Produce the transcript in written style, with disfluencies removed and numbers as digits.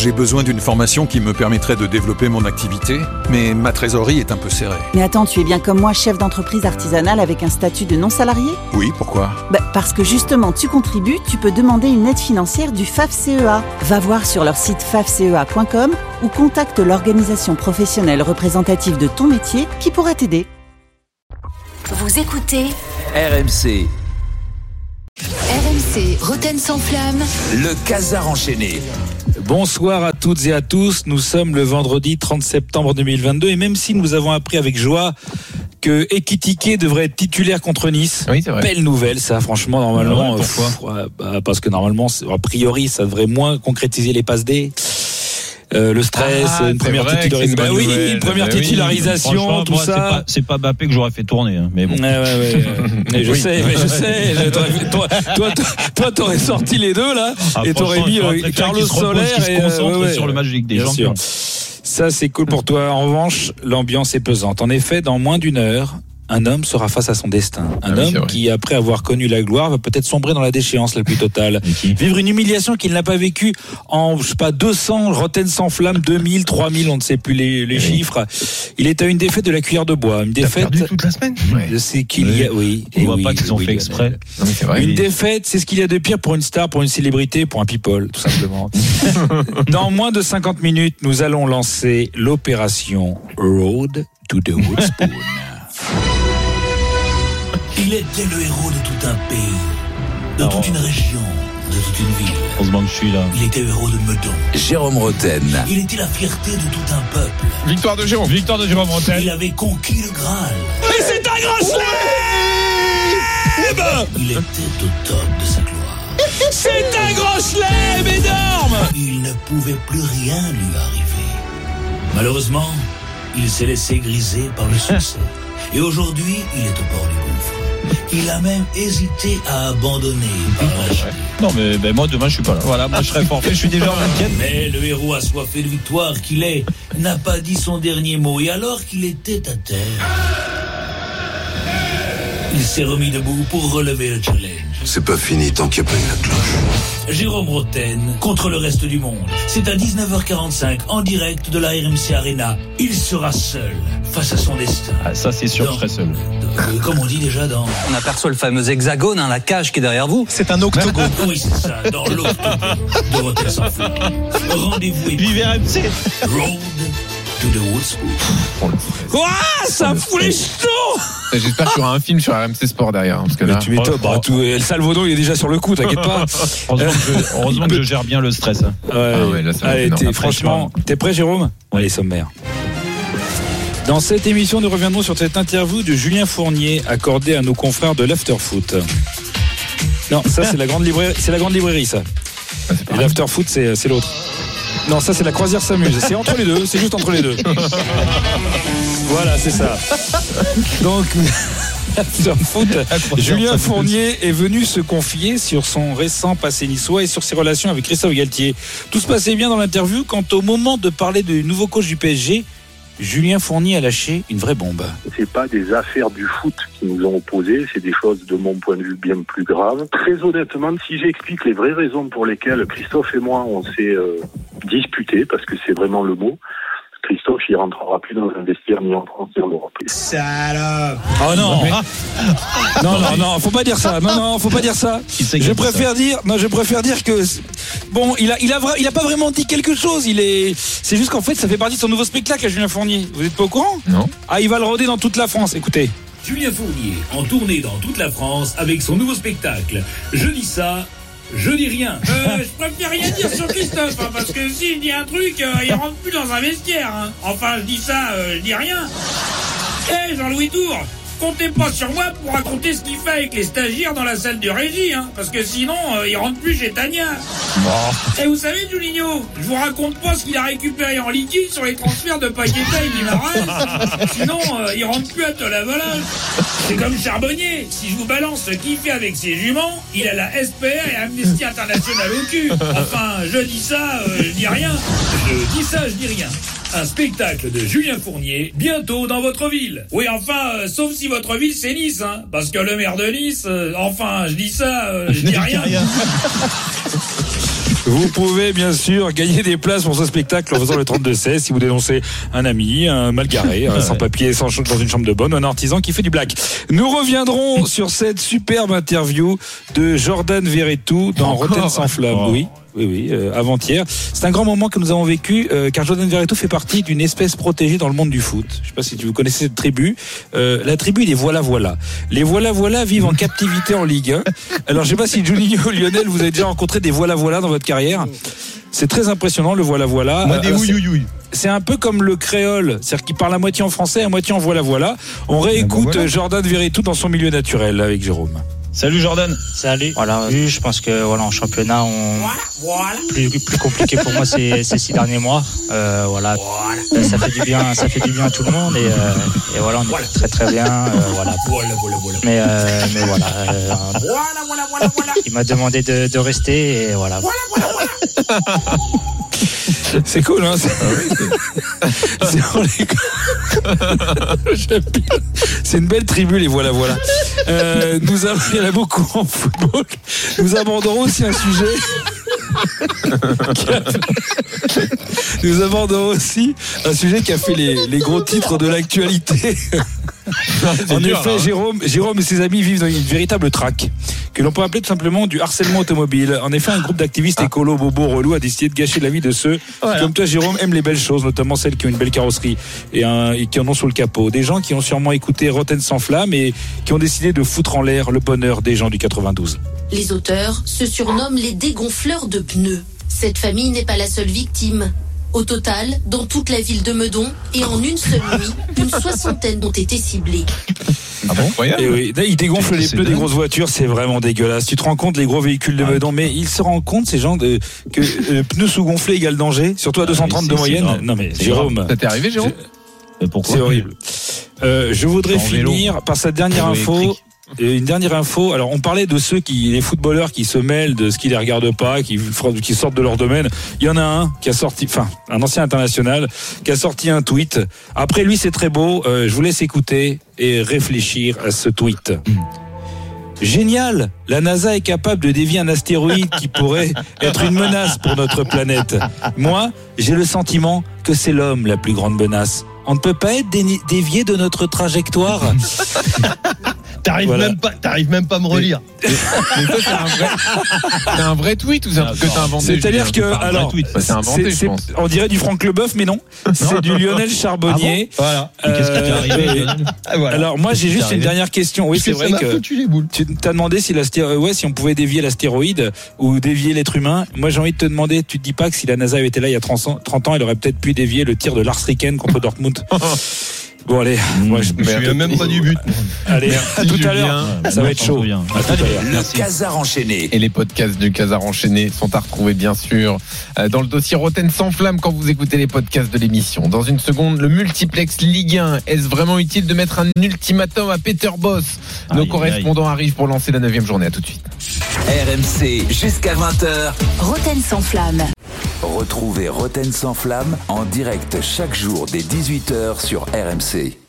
J'ai besoin d'une formation qui me permettrait de développer mon activité, mais ma trésorerie est un peu serrée. Mais attends, tu es bien comme moi chef d'entreprise artisanale avec un statut de non-salarié ? Oui, pourquoi ? Parce que justement, tu contribues, tu peux demander une aide financière du FAFCEA. Va voir sur leur site fafcea.com ou contacte l'organisation professionnelle représentative de ton métier qui pourra t'aider. Vous écoutez RMC. RMC, Roten sans flamme. Le Casar enchaîné. Bonsoir à toutes et à tous, nous sommes le vendredi 30 septembre 2022 et même si nous avons appris avec joie que Ekitike devrait être titulaire contre Nice, oui, c'est vrai. Belle nouvelle ça, franchement, normalement. Ouais, pourquoi parce que normalement, a priori, ça devrait moins concrétiser les passes D. Le stress, une première titularisation. Oui, une première titularisation, tout moi, ça. C'est pas Mbappé que j'aurais fait tourner, hein, mais bon. Mais je sais. Toi, t'aurais sorti les deux là, et t'aurais mis Carlos Soler et sur le match de Ligue des Champions. Ça, c'est cool pour toi. En revanche, l'ambiance est pesante. En effet, dans moins d'une heure, un homme sera face à son destin. Un homme qui, après avoir connu la gloire, va peut-être sombrer dans la déchéance la plus totale. Vivre une humiliation qu'il n'a pas vécue en, 200, Roten sans flamme, 2000, 3000, on ne sait plus les chiffres. Il est à une défaite de la cuillère de bois. Une défaite. Perdu toute la semaine. C'est qu'il y a, On voit pas qu'ils ont fait exprès. Non, mais c'est vrai. Une défaite, c'est ce qu'il y a de pire pour une star, pour une célébrité, pour un people, tout simplement. Dans moins de 50 minutes, nous allons lancer l'opération Road to the Woodspoon. Il était le héros de tout un pays, de toute une région, de toute une ville. Heureusement que je suis là. Il était le héros de Meudon. Jérôme Roten. Il était la fierté de tout un peuple. Victoire de Jérôme Roten. Il avait conquis le Graal. Et c'est un grand chelem. Il était au top de sa gloire. C'est un grand chelem énorme. Il ne pouvait plus rien lui arriver. Malheureusement, il s'est laissé griser par le succès. Et aujourd'hui, il est au port du gouffre. Il a même hésité à abandonner par lâcheté. Non mais moi demain je suis pas là. Voilà, moi je serai forfait, je suis déjà en inquiète. Mais le héros assoiffé de victoire qu'il est n'a pas dit son dernier mot. Et alors qu'il était à terre, il s'est remis debout pour relever le challenge. C'est pas fini tant qu'il n'y a pas eu la cloche. Jérôme Roten contre le reste du monde. C'est à 19h45 en direct de la RMC Arena. Il sera seul face à son destin. Ah, ça c'est sûr, je serai seul. Comme on dit déjà dans... On aperçoit le fameux hexagone, la cage qui est derrière vous. C'est un octogone. Oui, c'est ça, dans l'octogone de Roten sans flamme. Rendez-vous et vive RMC. Road to the Woodspoon. Ça fout les jetons. J'espère qu'il y aura un film sur RMC Sport derrière, parce que là, tu m'étonnes. El Salvador, il est déjà sur le coup, t'inquiète pas. Heureusement que je gère bien le stress. Allez, franchement, t'es prêt, Jérôme ? Allez, sommaire. Dans cette émission, nous reviendrons sur cette interview de Julien Fournier accordée à nos confrères de l'Afterfoot. Non, ça c'est la grande librairie, ça. Et l'Afterfoot, c'est l'autre. Non, ça c'est la croisière s'amuse. C'est entre les deux, c'est juste entre les deux. Voilà, c'est ça. Donc, Afterfoot, Julien Fournier est venu se confier sur son récent passé niçois et sur ses relations avec Christophe Galtier. Tout se passait bien dans l'interview quand au moment de parler du nouveau coach du PSG, Julien Fournier a lâché une vraie bombe. C'est pas des affaires du foot qui nous ont opposés, c'est des choses de mon point de vue bien plus graves. Très honnêtement, si j'explique les vraies raisons pour lesquelles Christophe et moi on s'est disputés, parce que c'est vraiment le mot, Christophe, il rentrera plus dans un vestiaire ni en France ni en Europe. Salope. Oh non. Non, faut pas dire ça. Non, faut pas dire ça. Je préfère dire que bon, il a pas vraiment dit quelque chose. C'est juste qu'en fait, ça fait partie de son nouveau spectacle à Julien Fournier. Vous êtes pas au courant ? Non. Ah, il va le roder dans toute la France. Écoutez. Julien Fournier en tournée dans toute la France avec son nouveau spectacle. Je dis ça. Je dis rien. Je préfère rien dire sur Christophe, parce que si je dis un truc, il rentre plus dans un vestiaire. Enfin, je dis ça, je dis rien. Jean-Louis Tour, comptez pas sur moi pour raconter ce qu'il fait avec les stagiaires dans la salle de régie, parce que sinon, il rentre plus chez Tania. Et vous savez, Julinho, je vous raconte pas ce qu'il a récupéré en liquide sur les transferts de Paqueta et Guimaraes. Sinon, il rentre plus à Tolavolage. C'est comme Charbonnier. Si je vous balance ce qu'il fait avec ses juments, il a la SPR et Amnesty International au cul. Enfin, je dis ça, je dis rien. Je dis ça, je dis rien. Un spectacle de Julien Fournier, bientôt dans votre ville. Oui, enfin, sauf si votre ville c'est Nice, parce que le maire de Nice, enfin, je dis ça, je dis rien. Vous pouvez bien sûr gagner des places pour ce spectacle en faisant le 32-16 si vous dénoncez un ami, un mal garé, un sans-papier dans une chambre de bonne, un artisan qui fait du black. Nous reviendrons sur cette superbe interview de Jordan Verretou dans Rotten sans flamme. Oui, avant-hier. C'est un grand moment que nous avons vécu, car Jordan Verretou fait partie d'une espèce protégée dans le monde du foot. Je ne sais pas si vous connaissez cette tribu. La tribu des voilà-voilà. Les voilà-voilà vivent en captivité en Ligue 1. Alors, je ne sais pas si Juninho, Lionel, vous avez déjà rencontré des voilà-voilà dans votre carrière. C'est très impressionnant, le voilà-voilà. Moi, des oui. C'est un peu comme le créole, c'est-à-dire qu'il parle à moitié en français, à moitié en voilà-voilà. On réécoute Jordan Verretou dans son milieu naturel avec Jérôme. Salut Jordan. Salut. Voilà, je pense que en championnat, plus compliqué pour moi ces 6 derniers mois. Ça fait du bien à tout le monde et voilà, on est très très bien. Mais voilà. Il m'a demandé de rester et voilà. C'est cool, hein. C'est une belle tribu, les voilà. Il y en a beaucoup en football. Nous aborderons aussi un sujet. Nous aborderons aussi un sujet qui a fait les gros titres de l'actualité. En effet, Jérôme et ses amis vivent dans une véritable traque que l'on peut appeler tout simplement du harcèlement automobile. En effet, un groupe d'activistes écolos bobos relous a décidé de gâcher la vie de ceux qui, comme toi Jérôme, aiment les belles choses, notamment celles qui ont une belle carrosserie et qui en ont sous le capot. Des gens qui ont sûrement écouté Rotten sans flamme et qui ont décidé de foutre en l'air le bonheur des gens du 92. Les auteurs se surnomment les dégonfleurs de pneus. Cette famille n'est pas la seule victime. Au total, dans toute la ville de Meudon et en une seule nuit, une 60aine ont été ciblés. Ah bon? Et oui, ils dégonflent les pneus des grosses voitures, c'est vraiment dégueulasse. Tu te rends compte, les gros véhicules de Meudon, mais ils se rendent compte, ces gens, que pneus sous-gonflés égale danger, surtout à 230 de moyenne. Non mais Jérôme. Ça t'est arrivé, Jérôme? Pourquoi? C'est horrible. Je voudrais finir par cette dernière info. Une dernière info. Alors, on parlait de les footballeurs qui se mêlent de ce qui les regarde pas, qui sortent de leur domaine. Il y en a un qui a sorti, un ancien international, qui a sorti un tweet. Après lui, c'est très beau. Je vous laisse écouter et réfléchir à ce tweet. Génial! La NASA est capable de dévier un astéroïde qui pourrait être une menace pour notre planète. Moi, j'ai le sentiment que c'est l'homme la plus grande menace. On ne peut pas être dévié de notre trajectoire. T'arrives même pas à me relire. Mais ça, c'est un vrai tweet ou c'est un truc que t'as inventé? C'est-à-dire que, alors, c'est inventé, je pense. On dirait du Franck Leboeuf, mais non. C'est du Lionel Charbonnier. Ah bon, voilà. Qu'est-ce qui t'est arrivé? Alors, moi, j'ai juste une dernière question. Oui, c'est vrai que tu t'as demandé si on pouvait dévier l'astéroïde ou dévier l'être humain. Moi, j'ai envie de te demander, tu te dis pas que si la NASA avait été là il y a 30 ans, elle aurait peut-être pu dévier le tir de Lars Ricken contre Dortmund. Bon, allez, moi je suis même pas du but. Allez, à tout à l'heure, ça va être chaud. À tout à l'heure. Le Casar enchaîné. Et les podcasts du Casar enchaîné sont à retrouver bien sûr dans le dossier Rotten sans flamme quand vous écoutez les podcasts de l'émission. Dans une seconde, le multiplex Ligue 1. Est-ce vraiment utile de mettre un ultimatum à Peter Bosz? Nos correspondants arrivent pour lancer la 9e journée. À tout de suite. RMC jusqu'à 20h. Rotten sans flamme. Retrouvez Rotten sans flamme en direct chaque jour dès 18h sur RMC.